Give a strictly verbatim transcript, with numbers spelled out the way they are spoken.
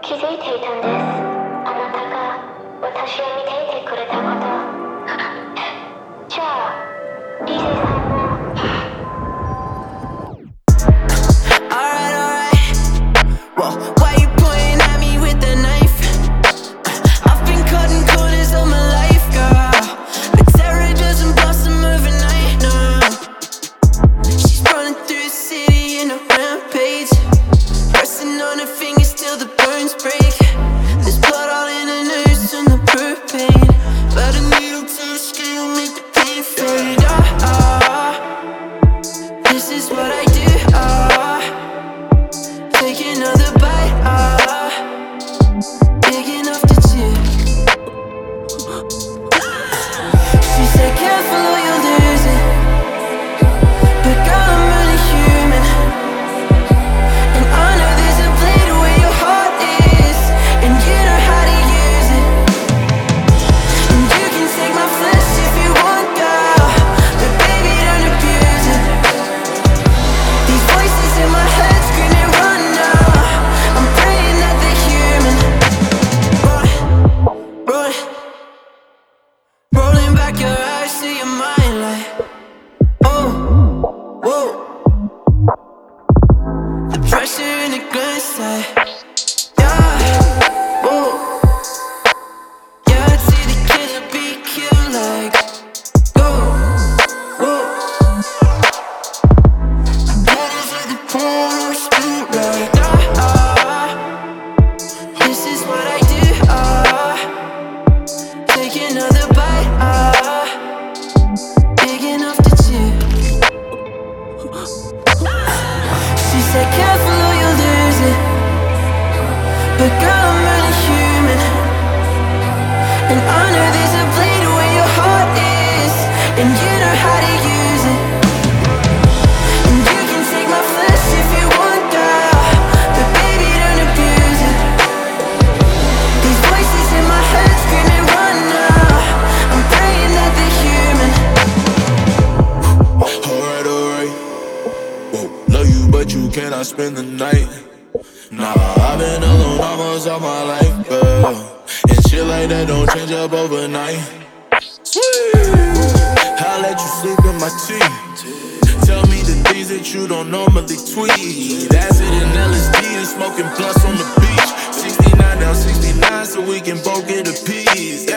気づいていたんです。あなたが私を見ていてくれたこと。じゃあリゼさんも Alright, alright. Well, why you pointing at me with the knife? I've been cutting corners all my life, girl. But terror doesn't blossom overnight, no. She's running through the city in a rampage, pressing on her fingers till the burns break. There's blood all in her nose and the birth pain, but a needle to the skin will make the pain fade. Ah, ah, this is what I do. Ah, take another bite. Ah, big enough to chew. She said, careful or you'll lose it. But girl, I'm only human, and I know there's a blade where your heart is, and you know how to use it. And you can take my flesh if you want, girl, but baby, don't abuse it. These voices in my head screaming, run now. I'm praying that they're human. Run, run, rolling back your eyes to your mind like, oh, whoa. The pressure in the glance like, yeah, whoa. Yeah, I'd see the killer be killed like, go, whoa. Bodies at the corner, street like, ah, ah. This is what I do, ah. Take another bite, ah. Big enough to chew. She said, careful or you'll lose it. But girl, I'm only human, and I know there's a blade where your heart is, and you know how to use it. And you can take my flesh if you want, girl, but baby, don't abuse it. These voices in my head screaming, run now. I'm praying that they're human. Alright, alright. Whoa, love you, but you cannot spend the night. Nah, I've been alone almost all my life, girl. And shit like that don't change up overnight. Sweet. I'll let you sleep in my tea. Tell me the things that you don't normally tweet. Acid and L S D and smoking blunts on the beach. sixty-nine down sixty-nine so we can both get a piece.